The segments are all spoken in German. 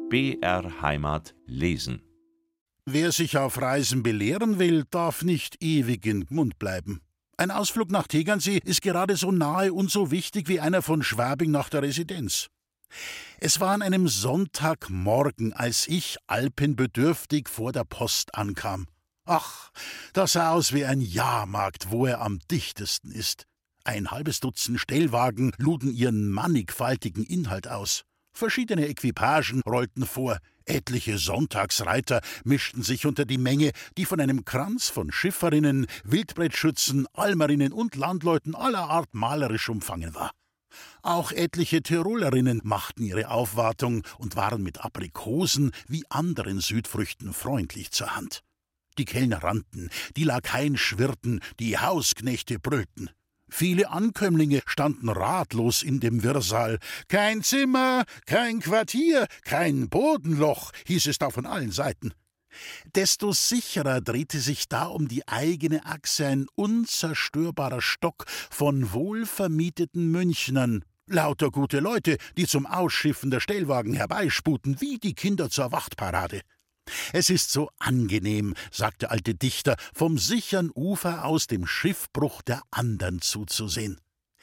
BR Heimat lesen. Wer sich auf Reisen belehren will, darf nicht ewig in Gmund bleiben. Ein Ausflug nach Tegernsee ist gerade so nahe und so wichtig wie einer von Schwabing nach der Residenz. Es war an einem Sonntagmorgen, als ich alpenbedürftig vor der Post ankam. Ach, das sah aus wie ein Jahrmarkt, wo er am dichtesten ist. Ein halbes Dutzend Stellwagen luden ihren mannigfaltigen Inhalt aus. Verschiedene Equipagen rollten vor, etliche Sonntagsreiter mischten sich unter die Menge, die von einem Kranz von Schifferinnen, Wildbrettschützen, Almerinnen und Landleuten aller Art malerisch umfangen war. Auch etliche Tirolerinnen machten ihre Aufwartung und waren mit Aprikosen wie anderen Südfrüchten freundlich zur Hand. Die Kellner rannten, die Lakaien schwirrten, die Hausknechte brüllten. Viele Ankömmlinge standen ratlos in dem Wirrsal. »Kein Zimmer, kein Quartier, kein Bodenloch«, hieß es da von allen Seiten. Desto sicherer drehte sich da um die eigene Achse ein unzerstörbarer Stock von wohlvermieteten Münchnern. Lauter gute Leute, die zum Ausschiffen der Stellwagen herbeisputen, wie die Kinder zur Wachtparade. »Es ist so angenehm«, sagt der alte Dichter, »vom sichern Ufer aus dem Schiffbruch der andern zuzusehen.«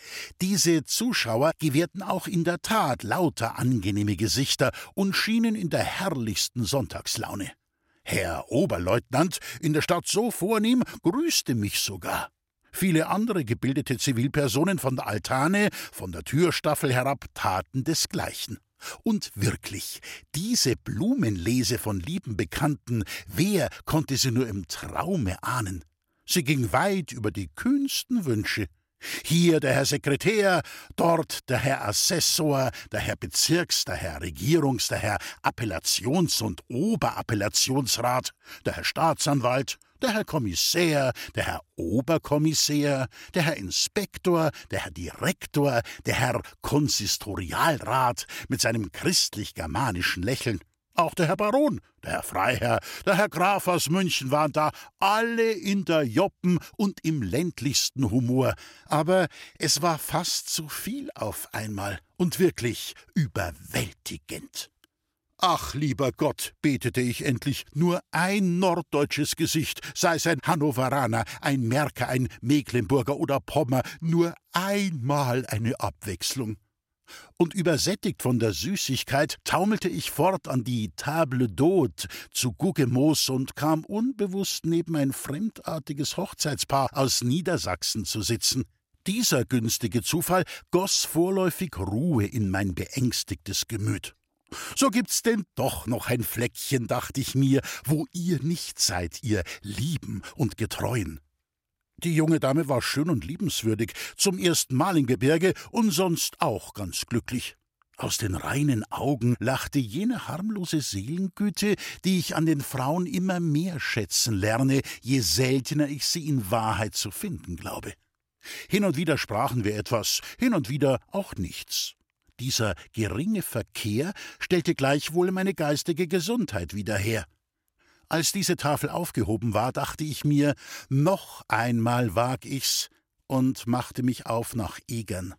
Diese Zuschauer gewährten auch in der Tat lauter angenehme Gesichter und schienen in der herrlichsten Sonntagslaune. Herr Oberleutnant, in der Stadt so vornehm, grüßte mich sogar. Viele andere gebildete Zivilpersonen von der Altane, von der Türstaffel herab, taten desgleichen. Und wirklich, diese Blumenlese von lieben Bekannten, wer konnte sie nur im Traume ahnen? Sie ging weit über die kühnsten Wünsche. Hier der Herr Sekretär, dort der Herr Assessor, der Herr Bezirks-, der Herr Regierungs-, der Herr Appellations- und Oberappellationsrat, der Herr Staatsanwalt, der Herr Kommissär, der Herr Oberkommissär, der Herr Inspektor, der Herr Direktor, der Herr Konsistorialrat mit seinem christlich-germanischen Lächeln. Auch der Herr Baron, der Herr Freiherr, der Herr Graf aus München waren da, alle in der Joppen und im ländlichsten Humor. Aber es war fast zu viel auf einmal und wirklich überwältigend. »Ach, lieber Gott«, betete ich endlich, »nur ein norddeutsches Gesicht, sei es ein Hannoveraner, ein Märker, ein Mecklenburger oder Pommer, nur einmal eine Abwechslung.« Und übersättigt von der Süßigkeit taumelte ich fort an die Table d'Hôte zu Guggemoos und kam unbewusst neben ein fremdartiges Hochzeitspaar aus Niedersachsen zu sitzen. Dieser günstige Zufall goss vorläufig Ruhe in mein beängstigtes Gemüt. »So gibt's denn doch noch ein Fleckchen«, dachte ich mir, »wo ihr nicht seid, ihr Lieben und Getreuen.« Die junge Dame war schön und liebenswürdig, zum ersten Mal im Gebirge und sonst auch ganz glücklich. Aus den reinen Augen lachte jene harmlose Seelengüte, die ich an den Frauen immer mehr schätzen lerne, je seltener ich sie in Wahrheit zu finden glaube. Hin und wieder sprachen wir etwas, hin und wieder auch nichts. Dieser geringe Verkehr stellte gleichwohl meine geistige Gesundheit wieder her. Als diese Tafel aufgehoben war, dachte ich mir, noch einmal wag ich's und machte mich auf nach Egern.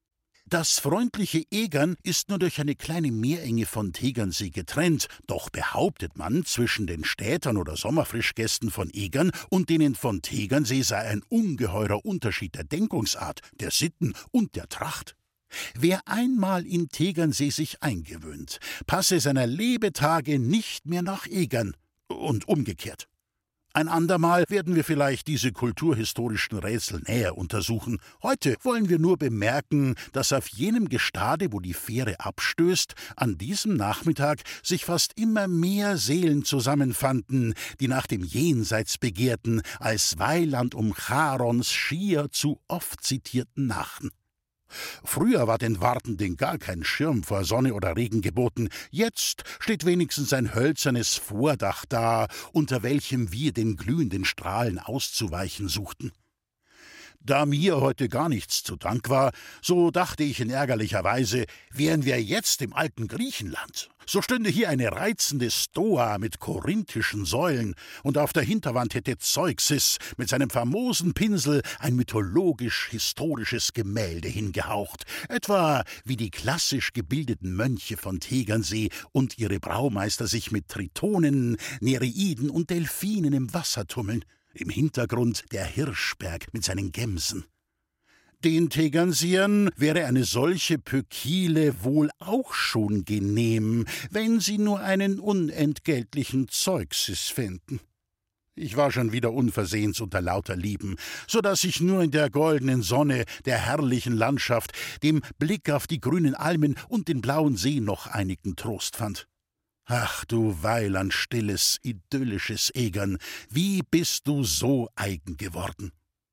Das freundliche Egern ist nur durch eine kleine Meerenge von Tegernsee getrennt, doch behauptet man, zwischen den Städtern oder Sommerfrischgästen von Egern und denen von Tegernsee sei ein ungeheurer Unterschied der Denkungsart, der Sitten und der Tracht. Wer einmal in Tegernsee sich eingewöhnt, passe seiner Lebetage nicht mehr nach Egern und umgekehrt. Ein andermal werden wir vielleicht diese kulturhistorischen Rätsel näher untersuchen. Heute wollen wir nur bemerken, dass auf jenem Gestade, wo die Fähre abstößt, an diesem Nachmittag sich fast immer mehr Seelen zusammenfanden, die nach dem Jenseits begehrten, als Weiland um Charons schier zu oft zitierten Nachen. Früher war den Wartenden gar kein Schirm vor Sonne oder Regen geboten. Jetzt steht wenigstens ein hölzernes Vordach da, unter welchem wir den glühenden Strahlen auszuweichen suchten. Da mir heute gar nichts zu Dank war, so dachte ich in ärgerlicher Weise, wären wir jetzt im alten Griechenland. So stünde hier eine reizende Stoa mit korinthischen Säulen, und auf der Hinterwand hätte Zeuxis mit seinem famosen Pinsel ein mythologisch-historisches Gemälde hingehaucht, etwa wie die klassisch gebildeten Mönche von Tegernsee und ihre Braumeister sich mit Tritonen, Nereiden und Delphinen im Wasser tummeln. Im Hintergrund der Hirschberg mit seinen Gemsen. Den Tegernseern wäre eine solche Pökile wohl auch schon genehm, wenn sie nur einen unentgeltlichen Zeuxis fänden. Ich war schon wieder unversehens unter lauter Lieben, so daß ich nur in der goldenen Sonne der herrlichen Landschaft, dem Blick auf die grünen Almen und den blauen See noch einigen Trost fand. Ach, du Weiland, stilles, idyllisches Egern, wie bist du so eigen geworden?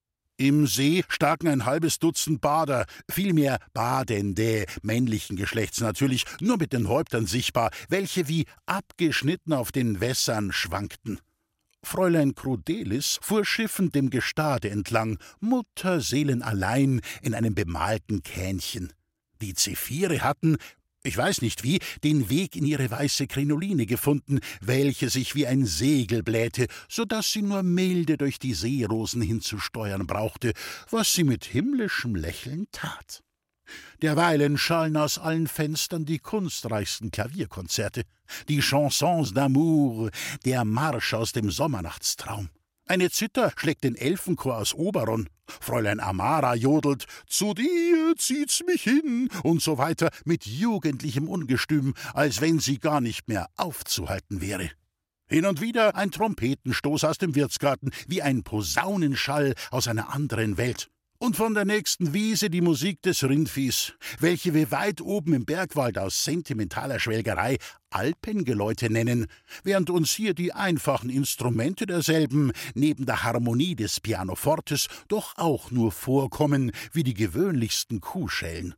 Im See staken ein halbes Dutzend Bader, vielmehr Badende, männlichen Geschlechts natürlich, nur mit den Häuptern sichtbar, welche wie abgeschnitten auf den Wässern schwankten. Fräulein Crudelis fuhr schiffend dem Gestade entlang, mutterseelenallein in einem bemalten Kähnchen. Die Zephire hatten, ich weiß nicht wie, den Weg in ihre weiße Krinoline gefunden, welche sich wie ein Segel blähte, so daß sie nur milde durch die Seerosen hinzusteuern brauchte, was sie mit himmlischem Lächeln tat. Derweilen schallen aus allen Fenstern die kunstreichsten Klavierkonzerte, die Chansons d'amour, der Marsch aus dem Sommernachtstraum. Eine Zither schlägt den Elfenchor aus Oberon. Fräulein Amara jodelt, »Zu dir zieht's mich hin« und so weiter mit jugendlichem Ungestüm, als wenn sie gar nicht mehr aufzuhalten wäre. Hin und wieder ein Trompetenstoß aus dem Wirtsgarten, wie ein Posaunenschall aus einer anderen Welt. Und von der nächsten Wiese die Musik des Rindviehs, welche wir weit oben im Bergwald aus sentimentaler Schwelgerei Alpengeläute nennen, während uns hier die einfachen Instrumente derselben neben der Harmonie des Pianofortes doch auch nur vorkommen wie die gewöhnlichsten Kuhschellen.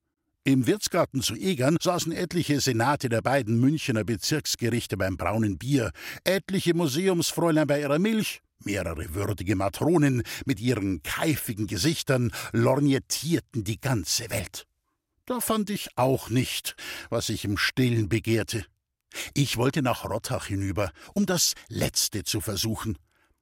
Im Wirtsgarten zu Egern saßen etliche Senate der beiden Münchener Bezirksgerichte beim braunen Bier, etliche Museumsfräulein bei ihrer Milch, mehrere würdige Matronen mit ihren keifigen Gesichtern lorgnettierten die ganze Welt. Da fand ich auch nicht, was ich im Stillen begehrte. Ich wollte nach Rottach hinüber, um das Letzte zu versuchen.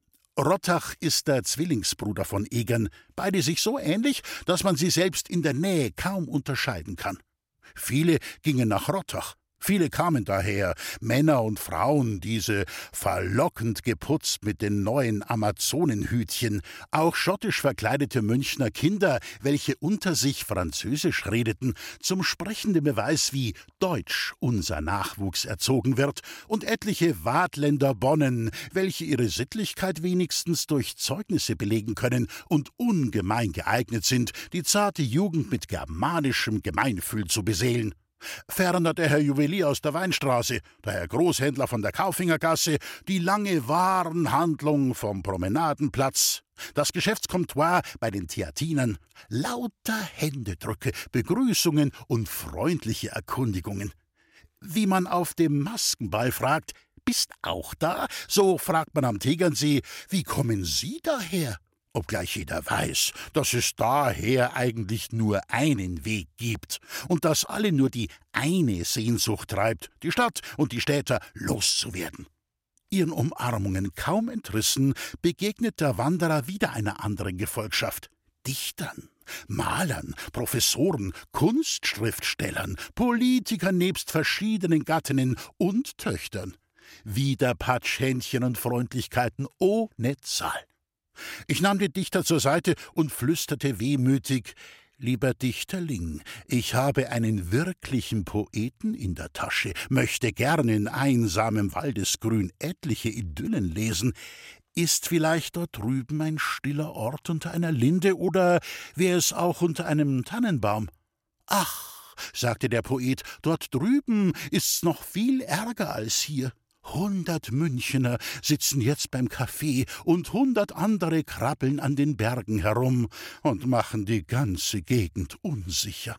Rottach ist der Zwillingsbruder von Egern, beide sich so ähnlich, dass man sie selbst in der Nähe kaum unterscheiden kann. Viele gingen nach Rottach. Viele kamen daher, Männer und Frauen, diese verlockend geputzt mit den neuen Amazonenhütchen, auch schottisch verkleidete Münchner Kinder, welche unter sich Französisch redeten, zum sprechenden Beweis, wie deutsch unser Nachwuchs erzogen wird, und etliche Waadtländer Bonnen, welche ihre Sittlichkeit wenigstens durch Zeugnisse belegen können und ungemein geeignet sind, die zarte Jugend mit germanischem Gemeingefühl zu beseelen. Ferner der Herr Juwelier aus der Weinstraße, der Herr Großhändler von der Kaufingergasse, die lange Warenhandlung vom Promenadenplatz, das Geschäftscomptoir bei den Theatinern, lauter Händedrücke, Begrüßungen und freundliche Erkundigungen. Wie man auf dem Maskenball fragt, »Bist auch da?«, so fragt man am Tegernsee, »Wie kommen Sie daher?«, obgleich jeder weiß, dass es daher eigentlich nur einen Weg gibt und dass alle nur die eine Sehnsucht treibt, die Stadt und die Städter loszuwerden. Ihren Umarmungen kaum entrissen, begegnet der Wanderer wieder einer anderen Gefolgschaft, Dichtern, Malern, Professoren, Kunstschriftstellern, Politikern nebst verschiedenen Gattinnen und Töchtern. Wieder Patschhändchen und Freundlichkeiten ohne Zahl. Ich nahm den Dichter zur Seite und flüsterte wehmütig, »Lieber Dichterling, ich habe einen wirklichen Poeten in der Tasche, möchte gern in einsamem Waldesgrün etliche Idyllen lesen. Ist vielleicht dort drüben ein stiller Ort unter einer Linde, oder wäre es auch unter einem Tannenbaum?« »Ach«, sagte der Poet, »dort drüben ist's noch viel ärger als hier. 100 Münchener sitzen jetzt beim Kaffee und 100 andere krabbeln an den Bergen herum und machen die ganze Gegend unsicher.«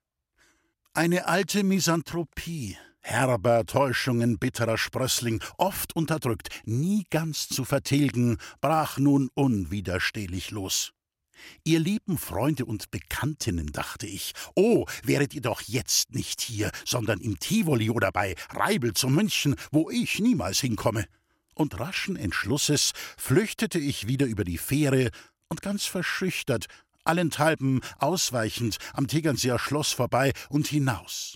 Eine alte Misanthropie, herber Täuschungen, bitterer Sprössling, oft unterdrückt, nie ganz zu vertilgen, brach nun unwiderstehlich los. Ihr lieben Freunde und Bekanntinnen, dachte ich, oh, wäret ihr doch jetzt nicht hier, sondern im Tivoli oder bei Reibel zu München, wo ich niemals hinkomme. Und raschen Entschlusses flüchtete ich wieder über die Fähre und ganz verschüchtert, allenthalben ausweichend am Tegernseer Schloss vorbei und hinaus,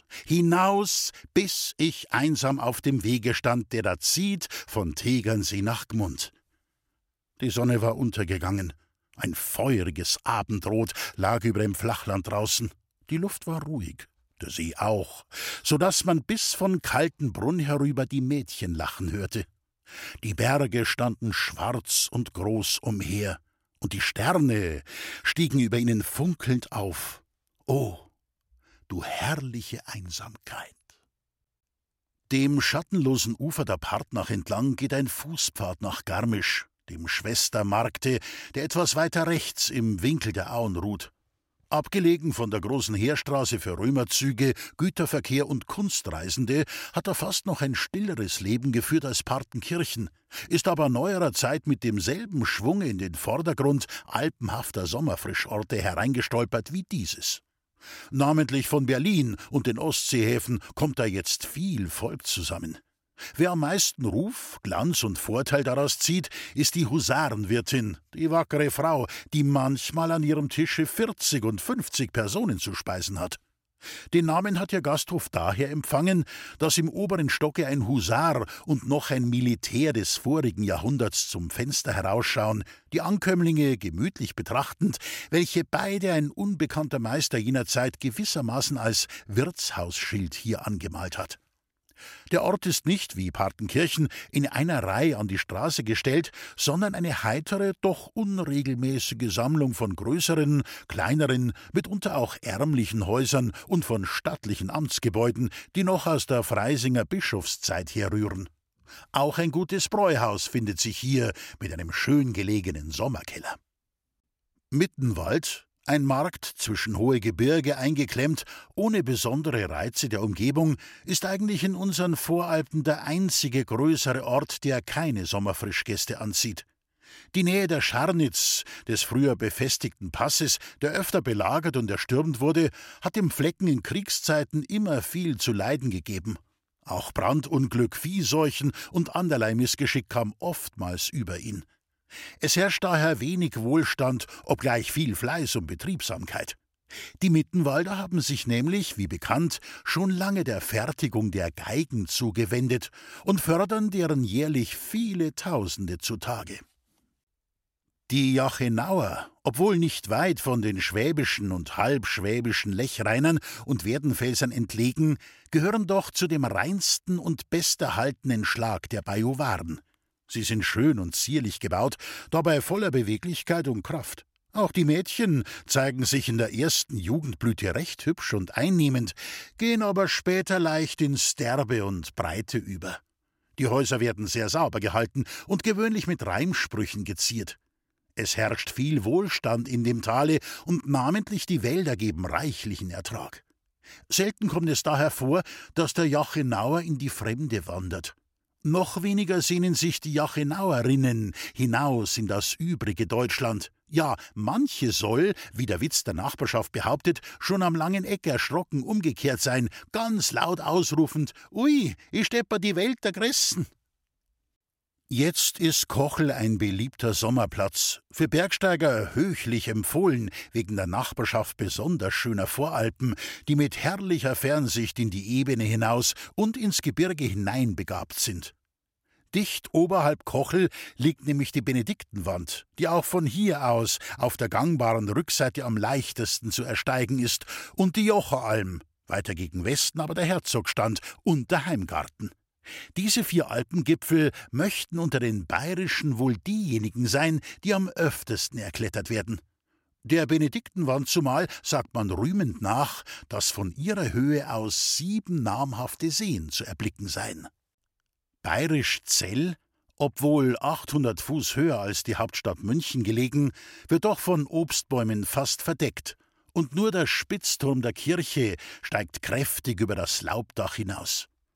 bis ich einsam auf dem Wege stand, der da zieht von Tegernsee nach Gmund. Die Sonne war untergegangen. Ein feuriges Abendrot lag über dem Flachland draußen. Die Luft war ruhig, der See auch, so daß man bis von Kaltenbrunn herüber die Mädchen lachen hörte. Die Berge standen schwarz und groß umher, und die Sterne stiegen über ihnen funkelnd auf. Oh, du herrliche Einsamkeit! Dem schattenlosen Ufer der Partnach entlang geht ein Fußpfad nach Garmisch, dem Schwestermarkte, der etwas weiter rechts im Winkel der Auen ruht. Abgelegen von der großen Heerstraße für Römerzüge, Güterverkehr und Kunstreisende, hat er fast noch ein stilleres Leben geführt als Partenkirchen, ist aber neuerer Zeit mit demselben Schwung in den Vordergrund alpenhafter Sommerfrischorte hereingestolpert wie dieses. Namentlich von Berlin und den Ostseehäfen kommt da jetzt viel Volk zusammen. Wer am meisten Ruf, Glanz und Vorteil daraus zieht, ist die Husarenwirtin, die wackere Frau, die manchmal an ihrem Tische 40 und 50 Personen zu speisen hat. Den Namen hat ihr Gasthof daher empfangen, dass im oberen Stocke ein Husar und noch ein Militär des vorigen Jahrhunderts zum Fenster herausschauen, die Ankömmlinge gemütlich betrachtend, welche beide ein unbekannter Meister jener Zeit gewissermaßen als Wirtshausschild hier angemalt hat. Der Ort ist nicht, wie Partenkirchen, in einer Reihe an die Straße gestellt, sondern eine heitere, doch unregelmäßige Sammlung von größeren, kleineren, mitunter auch ärmlichen Häusern und von stattlichen Amtsgebäuden, die noch aus der Freisinger Bischofszeit herrühren. Auch ein gutes Bräuhaus findet sich hier mit einem schön gelegenen Sommerkeller. Mittenwald, ein Markt zwischen hohe Gebirge eingeklemmt, ohne besondere Reize der Umgebung, ist eigentlich in unseren Voralpen der einzige größere Ort, der keine Sommerfrischgäste anzieht. Die Nähe der Scharnitz, des früher befestigten Passes, der öfter belagert und erstürmt wurde, hat dem Flecken in Kriegszeiten immer viel zu leiden gegeben. Auch Brandunglück, Viehseuchen und anderlei Missgeschick kam oftmals über ihn. Es herrscht daher wenig Wohlstand, obgleich viel Fleiß und Betriebsamkeit. Die Mittenwalder haben sich nämlich, wie bekannt, schon lange der Fertigung der Geigen zugewendet und fördern deren jährlich viele Tausende zutage. Die Jachenauer, obwohl nicht weit von den schwäbischen und halbschwäbischen Lechrheinern und Werdenfelsern entlegen, gehören doch zu dem reinsten und besterhaltenen Schlag der Bajuwaren. Sie sind schön und zierlich gebaut, dabei voller Beweglichkeit und Kraft. Auch die Mädchen zeigen sich in der ersten Jugendblüte recht hübsch und einnehmend, gehen aber später leicht ins Derbe und Breite über. Die Häuser werden sehr sauber gehalten und gewöhnlich mit Reimsprüchen geziert. Es herrscht viel Wohlstand in dem Tale und namentlich die Wälder geben reichlichen Ertrag. Selten kommt es daher vor, dass der Jachenauer in die Fremde wandert. Noch weniger sehnen sich die Jachenauerinnen hinaus in das übrige Deutschland. Ja, manche soll, wie der Witz der Nachbarschaft behauptet, schon am langen Eck erschrocken umgekehrt sein, ganz laut ausrufend: »Ui, ich stepper die Welt der Gressen!« Jetzt ist Kochel ein beliebter Sommerplatz, für Bergsteiger höchlich empfohlen, wegen der Nachbarschaft besonders schöner Voralpen, die mit herrlicher Fernsicht in die Ebene hinaus und ins Gebirge hinein begabt sind. Dicht oberhalb Kochel liegt nämlich die Benediktenwand, die auch von hier aus auf der gangbaren Rückseite am leichtesten zu ersteigen ist, und die Jocheralm, weiter gegen Westen aber der Herzogstand und der Heimgarten. Diese 4 Alpengipfel möchten unter den bayerischen wohl diejenigen sein, die am öftesten erklettert werden. Der Benediktenwand zumal sagt man rühmend nach, dass von ihrer Höhe aus 7 namhafte Seen zu erblicken seien. Bayerisch Zell, obwohl 800 Fuß höher als die Hauptstadt München gelegen, wird doch von Obstbäumen fast verdeckt, und nur der Spitzturm der Kirche steigt kräftig über das Laubdach hinaus.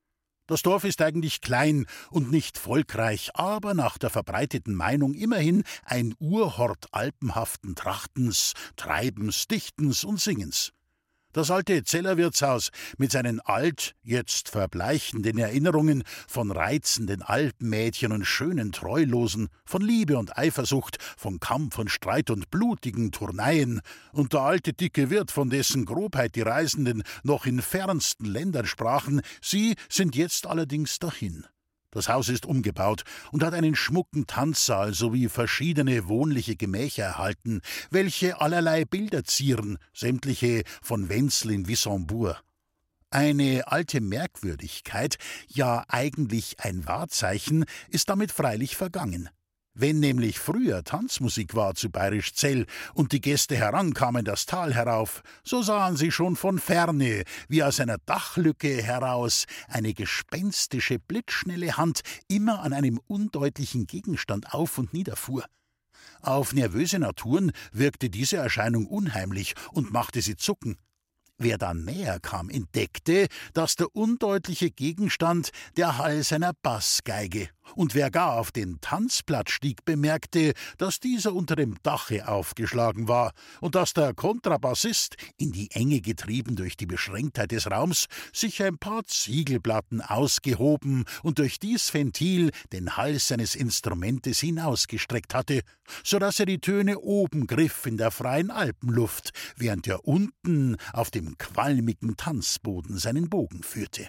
Das Dorf ist eigentlich klein und nicht volkreich, aber nach der verbreiteten Meinung immerhin ein Urhort alpenhaften Trachtens, Treibens, Dichtens und Singens. Das alte Zellerwirtshaus mit seinen jetzt verbleichenden Erinnerungen von reizenden Alpenmädchen und schönen Treulosen, von Liebe und Eifersucht, von Kampf und Streit und blutigen Turneien, und der alte dicke Wirt, von dessen Grobheit die Reisenden noch in fernsten Ländern sprachen, sie sind jetzt allerdings dahin. Das Haus ist umgebaut und hat einen schmucken Tanzsaal sowie verschiedene wohnliche Gemächer erhalten, welche allerlei Bilder zieren, sämtliche von Wenzel in Wissembourg. Eine alte Merkwürdigkeit, ja eigentlich ein Wahrzeichen, ist damit freilich vergangen. Wenn nämlich früher Tanzmusik war zu Bayerisch Zell und die Gäste herankamen das Tal herauf, so sahen sie schon von ferne, wie aus einer Dachlücke heraus eine gespenstische, blitzschnelle Hand immer an einem undeutlichen Gegenstand auf und nieder fuhr. Auf nervöse Naturen wirkte diese Erscheinung unheimlich und machte sie zucken. Wer dann näher kam, entdeckte, dass der undeutliche Gegenstand der Hals einer Bassgeige, und wer gar auf den Tanzplatz stieg, bemerkte, dass dieser unter dem Dache aufgeschlagen war und dass der Kontrabassist, in die Enge getrieben durch die Beschränktheit des Raums, sich ein paar Ziegelplatten ausgehoben und durch dies Ventil den Hals seines Instrumentes hinausgestreckt hatte, so dass er die Töne oben griff in der freien Alpenluft, während er unten auf dem qualmigen Tanzboden seinen Bogen führte.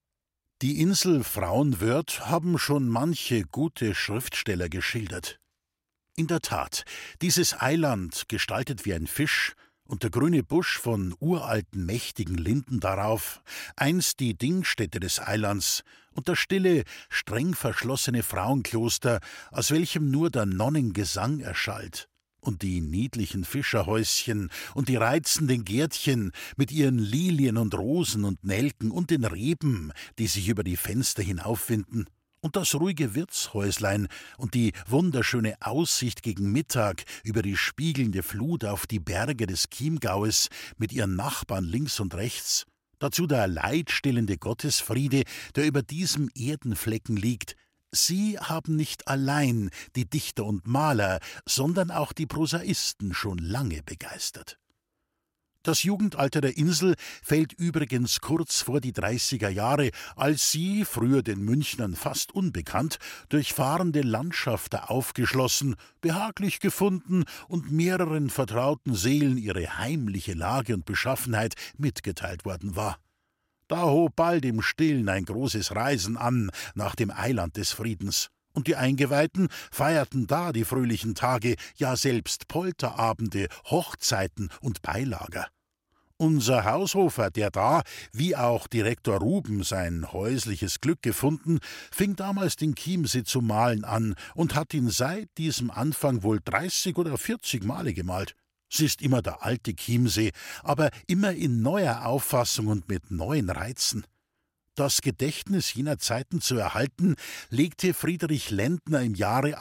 Die Insel Frauenwörth haben schon manche gute Schriftsteller geschildert. In der Tat, dieses Eiland, gestaltet wie ein Fisch, und der grüne Busch von uralten, mächtigen Linden darauf, einst die Dingstätte des Eilands, und das stille, streng verschlossene Frauenkloster, aus welchem nur der Nonnengesang erschallt, und die niedlichen Fischerhäuschen und die reizenden Gärtchen mit ihren Lilien und Rosen und Nelken und den Reben, die sich über die Fenster hinaufwinden, und das ruhige Wirtshäuslein und die wunderschöne Aussicht gegen Mittag über die spiegelnde Flut auf die Berge des Chiemgaues mit ihren Nachbarn links und rechts, dazu der leidstillende Gottesfriede, der über diesem Erdenflecken liegt. Sie haben nicht allein die Dichter und Maler, sondern auch die Prosaisten schon lange begeistert. Das Jugendalter der Insel fällt übrigens kurz vor die 30er Jahre, als sie, früher den Münchnern fast unbekannt, durch fahrende Landschafter aufgeschlossen, behaglich gefunden und mehreren vertrauten Seelen ihre heimliche Lage und Beschaffenheit mitgeteilt worden war. Da hob bald im Stillen ein großes Reisen an nach dem Eiland des Friedens, und die Eingeweihten feierten da die fröhlichen Tage, ja selbst Polterabende, Hochzeiten und Beilager. Unser Haushofer, der da, wie auch Direktor Ruben, sein häusliches Glück gefunden, fing damals den Chiemsee zu malen an und hat ihn seit diesem Anfang wohl 30 oder 40 Male gemalt. Es ist immer der alte Chiemsee, aber immer in neuer Auffassung und mit neuen Reizen. Das Gedächtnis jener Zeiten zu erhalten, legte Friedrich Lendner im Jahre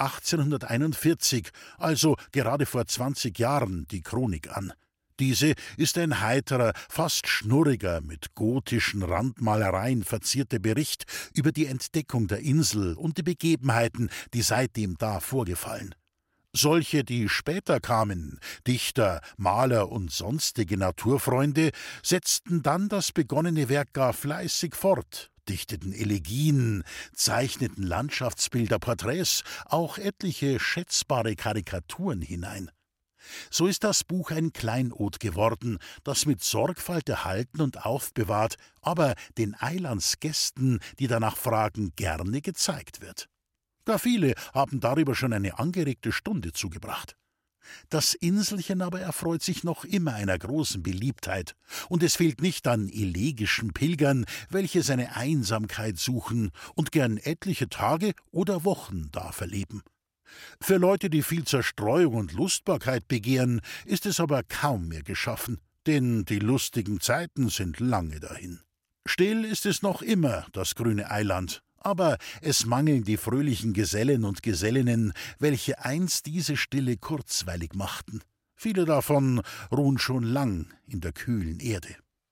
1841, also gerade vor 20 Jahren, die Chronik an. Diese ist ein heiterer, fast schnurriger, mit gotischen Randmalereien verzierter Bericht über die Entdeckung der Insel und die Begebenheiten, die seitdem da vorgefallen. Solche, die später kamen, Dichter, Maler und sonstige Naturfreunde, setzten dann das begonnene Werk gar fleißig fort, dichteten Elegien, zeichneten Landschaftsbilder, Porträts, auch etliche schätzbare Karikaturen hinein. So ist das Buch ein Kleinod geworden, das mit Sorgfalt erhalten und aufbewahrt, aber den Eilandsgästen, die danach fragen, gerne gezeigt wird. Gar viele haben darüber schon eine angeregte Stunde zugebracht. Das Inselchen aber erfreut sich noch immer einer großen Beliebtheit, und es fehlt nicht an elegischen Pilgern, welche seine Einsamkeit suchen und gern etliche Tage oder Wochen da verleben. Für Leute, die viel Zerstreuung und Lustbarkeit begehren, ist es aber kaum mehr geschaffen, denn die lustigen Zeiten sind lange dahin. Still ist es noch immer, das grüne Eiland, aber es mangeln die fröhlichen Gesellen und Gesellinnen, welche einst diese Stille kurzweilig machten. Viele davon ruhen schon lang in der kühlen Erde.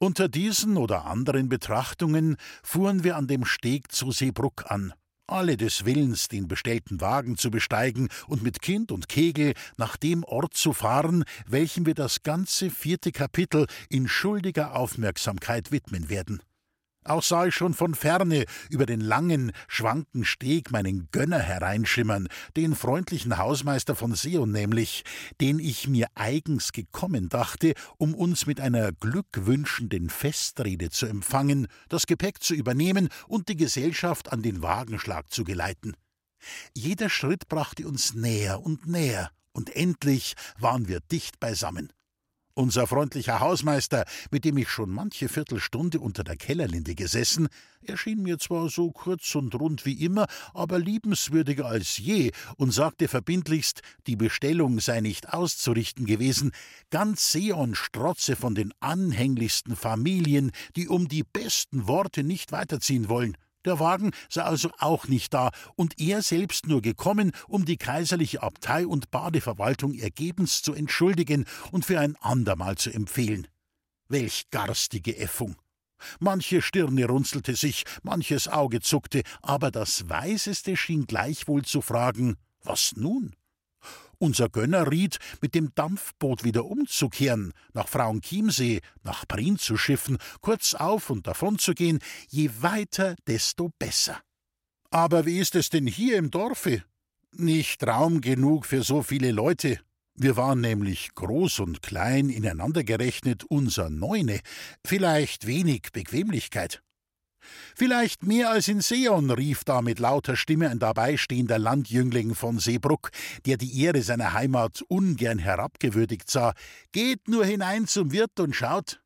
Unter diesen oder anderen Betrachtungen fuhren wir an dem Steg zu Seebrugg an, alle des Willens, den bestellten Wagen zu besteigen und mit Kind und Kegel nach dem Ort zu fahren, welchem wir das ganze 4. Kapitel in schuldiger Aufmerksamkeit widmen werden. Auch sah ich schon von ferne über den langen, schwanken Steg meinen Gönner hereinschimmern, den freundlichen Hausmeister von Seeon nämlich, den ich mir eigens gekommen dachte, um uns mit einer glückwünschenden Festrede zu empfangen, das Gepäck zu übernehmen und die Gesellschaft an den Wagenschlag zu geleiten. Jeder Schritt brachte uns näher, und endlich waren wir dicht beisammen. Unser freundlicher Hausmeister, mit dem ich schon manche Viertelstunde unter der Kellerlinde gesessen, erschien mir zwar so kurz und rund wie immer, aber liebenswürdiger als je und sagte verbindlichst, die Bestellung sei nicht auszurichten gewesen, ganz Seeon strotze von den anhänglichsten Familien, die um die besten Worte nicht weiterziehen wollen. Der Wagen sei also auch nicht da und er selbst nur gekommen, um die kaiserliche Abtei und Badeverwaltung ergebenst zu entschuldigen und für ein andermal zu empfehlen. Welch garstige Äffung! Manche Stirne runzelte sich, manches Auge zuckte, aber das Weiseste schien gleichwohl zu fragen: Was nun? Unser Gönner riet, mit dem Dampfboot wieder umzukehren, nach Frauenchiemsee, nach Prien zu schiffen, kurz auf und davon zu gehen, je weiter, desto besser. Aber wie ist es denn hier im Dorfe? Nicht Raum genug für so viele Leute. Wir waren nämlich groß und klein ineinander gerechnet, unser Neune, vielleicht wenig Bequemlichkeit. »Vielleicht mehr als in Seeon«, rief da mit lauter Stimme ein dabeistehender Landjüngling von Seebrugg, der die Ehre seiner Heimat ungern herabgewürdigt sah. »Geht nur hinein zum Wirt und schaut.«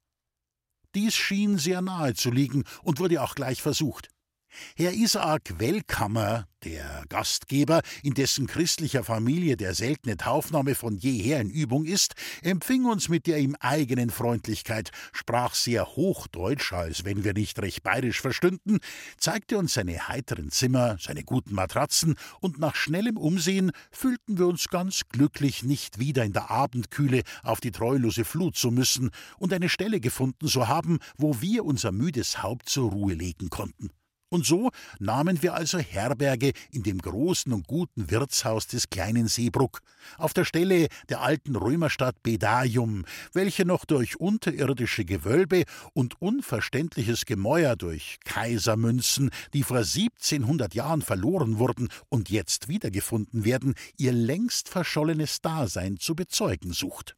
Dies schien sehr nahe zu liegen und wurde auch gleich versucht. Herr Isaak Wellkammer, der Gastgeber, in dessen christlicher Familie der seltene Taufname von jeher in Übung ist, empfing uns mit der ihm eigenen Freundlichkeit, sprach sehr hochdeutsch, als wenn wir nicht recht bayerisch verstünden, zeigte uns seine heiteren Zimmer, seine guten Matratzen, und nach schnellem Umsehen fühlten wir uns ganz glücklich, nicht wieder in der Abendkühle auf die treulose Flut zu müssen und eine Stelle gefunden zu haben, wo wir unser müdes Haupt zur Ruhe legen konnten. Und so nahmen wir also Herberge in dem großen und guten Wirtshaus des kleinen Seebrugg, auf der Stelle der alten Römerstadt Bedaium, welche noch durch unterirdische Gewölbe und unverständliches Gemäuer durch Kaisermünzen, die vor 1700 Jahren verloren wurden und jetzt wiedergefunden werden, ihr längst verschollenes Dasein zu bezeugen sucht.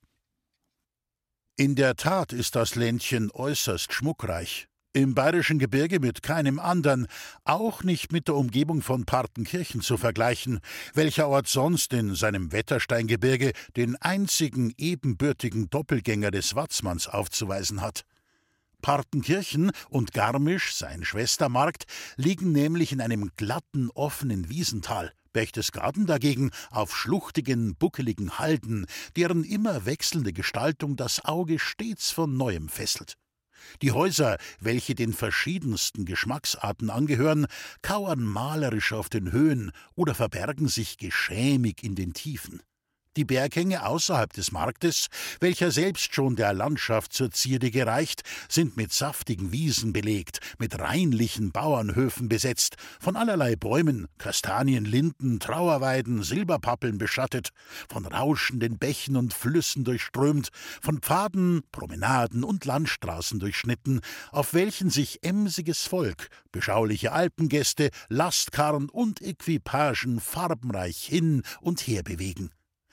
In der Tat ist das Ländchen äußerst schmuckreich. Im bayerischen Gebirge mit keinem andern, auch nicht mit der Umgebung von Partenkirchen zu vergleichen, welcher Ort sonst in seinem Wettersteingebirge den einzigen ebenbürtigen Doppelgänger des Watzmanns aufzuweisen hat. Partenkirchen und Garmisch, sein Schwestermarkt, liegen nämlich in einem glatten, offenen Wiesental, Berchtesgaden dagegen auf schluchtigen, buckeligen Halden, deren immer wechselnde Gestaltung das Auge stets von Neuem fesselt. Die Häuser, welche den verschiedensten Geschmacksarten angehören, kauern malerisch auf den Höhen oder verbergen sich geschämig in den Tiefen. Die Berghänge außerhalb des Marktes, welcher selbst schon der Landschaft zur Zierde gereicht, sind mit saftigen Wiesen belegt, mit reinlichen Bauernhöfen besetzt, von allerlei Bäumen, Kastanien, Linden, Trauerweiden, Silberpappeln beschattet, von rauschenden Bächen und Flüssen durchströmt, von Pfaden, Promenaden und Landstraßen durchschnitten, auf welchen sich emsiges Volk, beschauliche Alpengäste, Lastkarren und Equipagen farbenreich hin und her bewegen.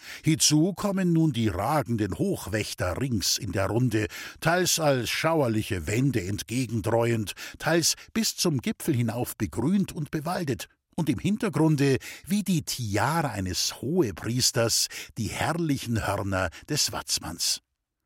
Hiezu kommen nun die ragenden Hochwächter rings in der Runde, teils als schauerliche Wände entgegendreuend, teils bis zum Gipfel hinauf begrünt und bewaldet, und im Hintergrunde, wie die Tiara eines Hohepriesters, die herrlichen Hörner des Watzmanns.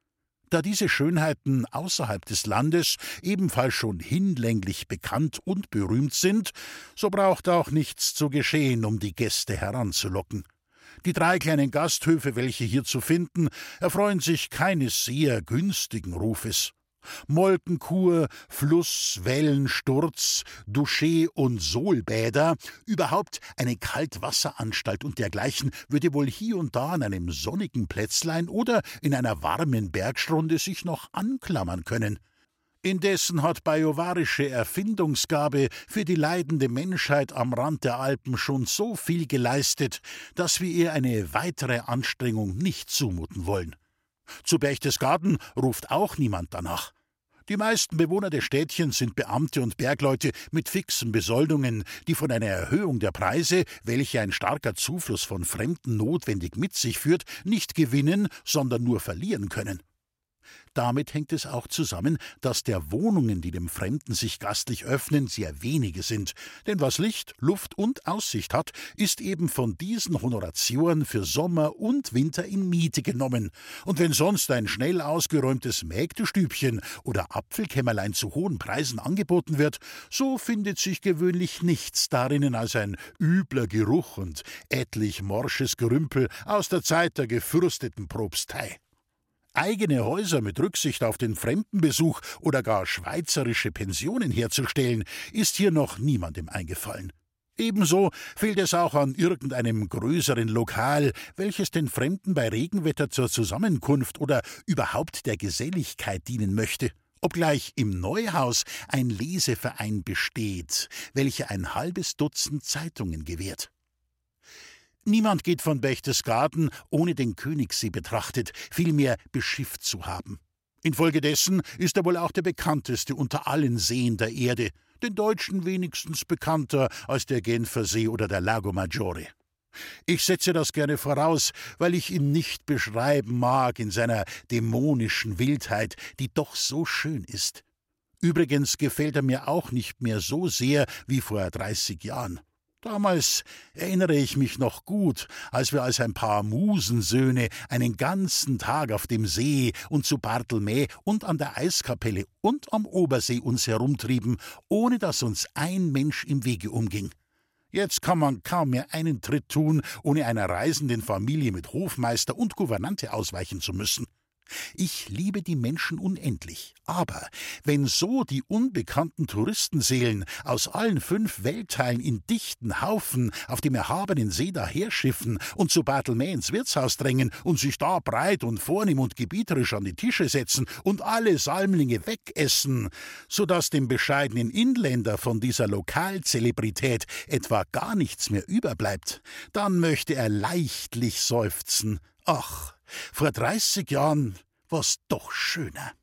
Da diese Schönheiten außerhalb des Landes ebenfalls schon hinlänglich bekannt und berühmt sind, so braucht auch nichts zu geschehen, um die Gäste heranzulocken. Die 3 kleinen Gasthöfe, welche hier zu finden, erfreuen sich keines sehr günstigen Rufes. Molkenkur, Fluss, Wellensturz, Douché- und Sohlbäder, überhaupt eine Kaltwasseranstalt und dergleichen würde wohl hier und da an einem sonnigen Plätzlein oder in einer warmen Bergschrunde sich noch anklammern können. Indessen hat bajuwarische Erfindungsgabe für die leidende Menschheit am Rand der Alpen schon so viel geleistet, dass wir ihr eine weitere Anstrengung nicht zumuten wollen. Zu Berchtesgaden ruft auch niemand danach. Die meisten Bewohner des Städtchens sind Beamte und Bergleute mit fixen Besoldungen, die von einer Erhöhung der Preise, welche ein starker Zufluss von Fremden notwendig mit sich führt, nicht gewinnen, sondern nur verlieren können. Damit hängt es auch zusammen, dass der Wohnungen, die dem Fremden sich gastlich öffnen, sehr wenige sind. Denn was Licht, Luft und Aussicht hat, ist eben von diesen Honoratioren für Sommer und Winter in Miete genommen. Und wenn sonst ein schnell ausgeräumtes Mägdestübchen oder Apfelkämmerlein zu hohen Preisen angeboten wird, so findet sich gewöhnlich nichts darinnen als ein übler Geruch und etlich morsches Gerümpel aus der Zeit der gefürsteten Propstei. Eigene Häuser mit Rücksicht auf den Fremdenbesuch oder gar schweizerische Pensionen herzustellen, ist hier noch niemandem eingefallen. Ebenso fehlt es auch an irgendeinem größeren Lokal, welches den Fremden bei Regenwetter zur Zusammenkunft oder überhaupt der Geselligkeit dienen möchte. Obgleich im Neuhaus ein Leseverein besteht, welcher ein halbes Dutzend Zeitungen gewährt. Niemand geht von Berchtesgaden, ohne den Königssee betrachtet, vielmehr beschifft zu haben. Infolgedessen ist er wohl auch der bekannteste unter allen Seen der Erde, den Deutschen wenigstens bekannter als der Genfersee oder der Lago Maggiore. Ich setze das gerne voraus, weil ich ihn nicht beschreiben mag in seiner dämonischen Wildheit, die doch so schön ist. Übrigens gefällt er mir auch nicht mehr so sehr wie vor 30 Jahren. Damals erinnere ich mich noch gut, als wir als ein paar Musensöhne einen ganzen Tag auf dem See und zu Bartelme und an der Eiskapelle und am Obersee uns herumtrieben, ohne dass uns ein Mensch im Wege umging. Jetzt kann man kaum mehr einen Tritt tun, ohne einer reisenden Familie mit Hofmeister und Gouvernante ausweichen zu müssen. Ich liebe die Menschen unendlich, aber wenn so die unbekannten Touristenseelen aus allen 5 Weltteilen in dichten Haufen auf dem erhabenen See daherschiffen und zu Bartelme ins Wirtshaus drängen und sich da breit und vornehm und gebieterisch an die Tische setzen und alle Salmlinge wegessen, so dass dem bescheidenen Inländer von dieser Lokalzelebrität etwa gar nichts mehr überbleibt, dann möchte er leichtlich seufzen: Ach, vor 30 Jahren war's doch schöner.